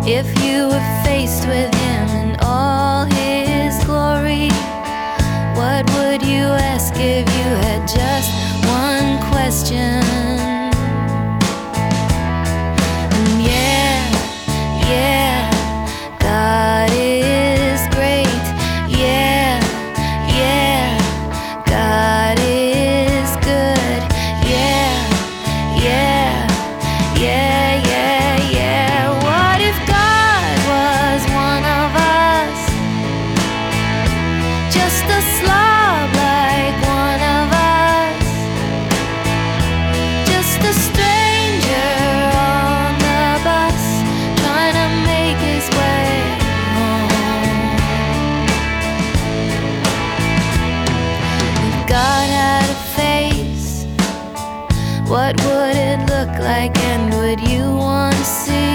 If you were faced with him in all his glory, what would you ask if you had just one question? And yeah, God is great. Yeah, God is good. Yeah. What if God was one of us? Just a slob like one of us. Just a stranger on the bus, trying to make his way home. If God had a face, what would it look like, and would you want to see?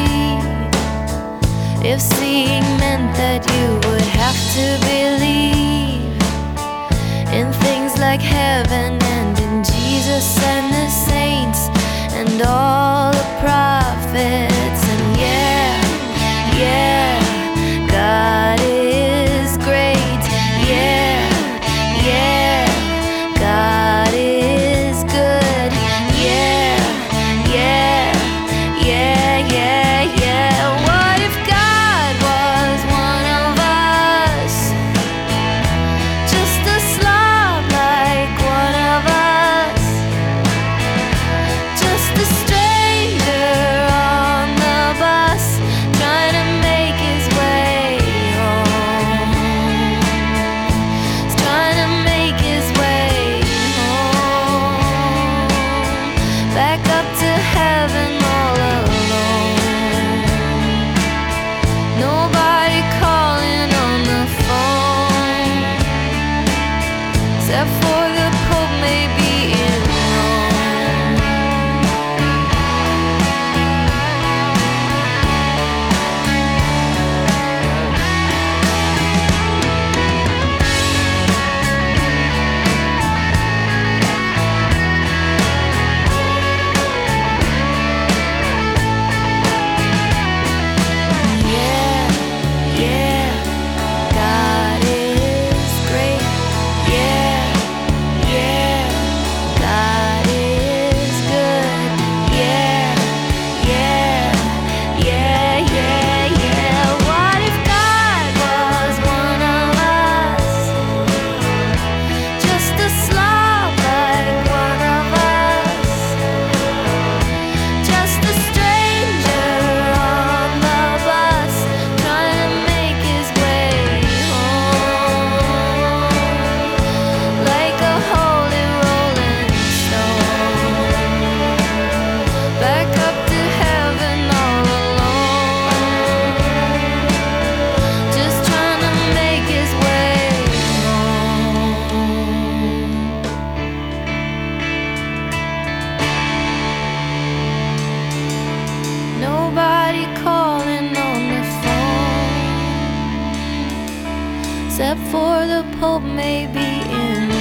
If seeing meant that you would have to believe in things like heaven and in Jesus and the saints and all the prophets. And yeah, God is great. Yeah, God is good. Yeah. What if God was one of us? Just a slob like one of us. Just a stranger on the bus, trying to make his way home. He's trying to make his way home. Back up to heaven all alone. Nobody calling on the phone, except for the Pope maybe in Rome. Yeah, God is great. Yeah, God is good. Yeah. What if God was one of us? Just a slob like one of us. Just a stranger on the bus, trying to make his way home. Like a holy rolling stone. Back up to heaven all alone. Just trying to make his way home. Nobody calling on the phone, except for the Pope maybe in